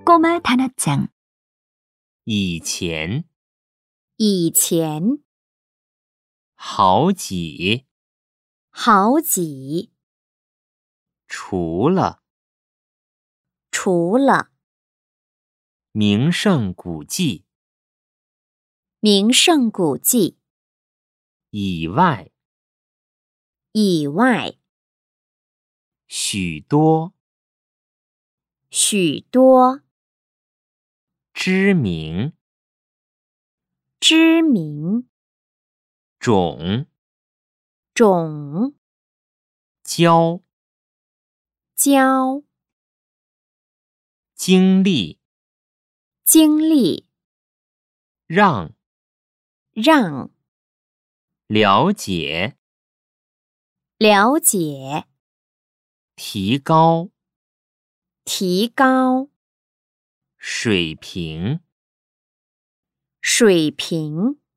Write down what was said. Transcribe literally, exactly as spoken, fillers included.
꼬마 단어장 以前， 以前， 好几， 好几， 除了， 除了， 名胜古迹名胜古迹以外， 以外， 许多许多知名知名种种交交经历经历让让了解了解提高提高水平。 水平。